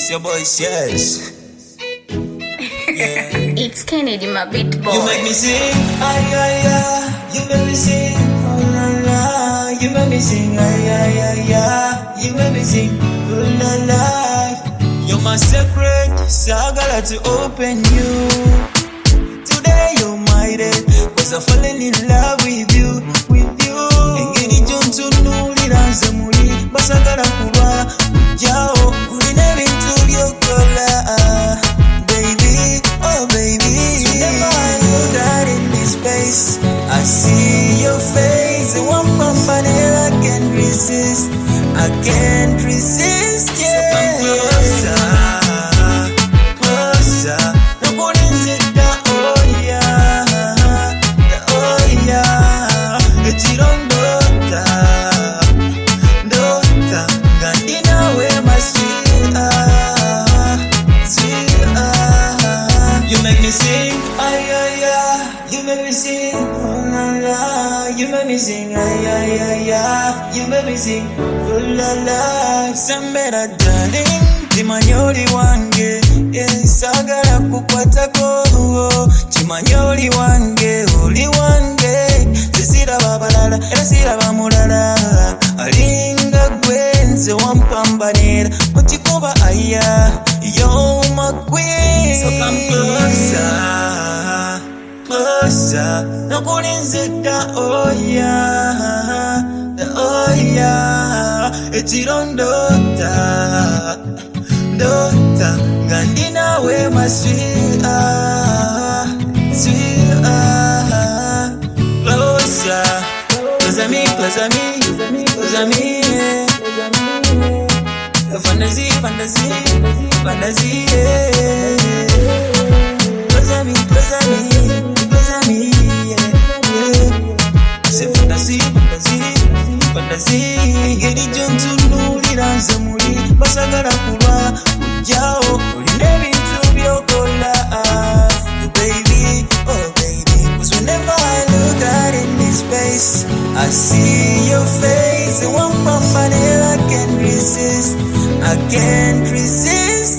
It's your boy, yes. Yeah. It's Kennedy, my beat boy. You make me sing, ay, ay, ay. You make me sing, oh, la, la. You make me sing, ay, ay, ay, ay. You make me sing, oh, la, la. You're my secret, sagala to open you. Today you're my day, cause I'm falling in love with you, with you. Engeni jontu nuli ranze muri, basagala kuba, jao, uline bintu byokola. Baby, oh baby, whenever I look out in this space, I see your face, one pampanel, I can't resist, I can't resist, yeah. So come closer, closer, nobody's it down, oh yeah, it's it on Dota, Gandina, where my sweetheart, sweetheart. You make me sing, ay, ay, ay. You make me sing, oh la la. You make me sing, ay, ay, ay, ay. You make me sing, oh la la. Sambera darling, Chimanyoli wange, yes, sagala kukwatako. Chimanyoli wange, oli wange. Sisira babalala, sisira bamulala. Alinga gwenze wampambanira, mutikoba aya, you're my queen. So come closer, closer. No kuninzita, oh yeah, it's it on Dota, Gandina, where my sweetheart, sweetheart. Closer, closer me, closer me, closer me, yeah. Fantasy, fantasy, fantasy, yeah. Closer me, closer me, closer me, yeah. Say fantasy, fantasy, fantasy. Ngeri jontu nuli ranze muri, basagala kuba, ujao, uline bintu byokola. Baby, oh baby, cause whenever I look out in this space, I see your face, one pampanel, I can't resist, I can't resist.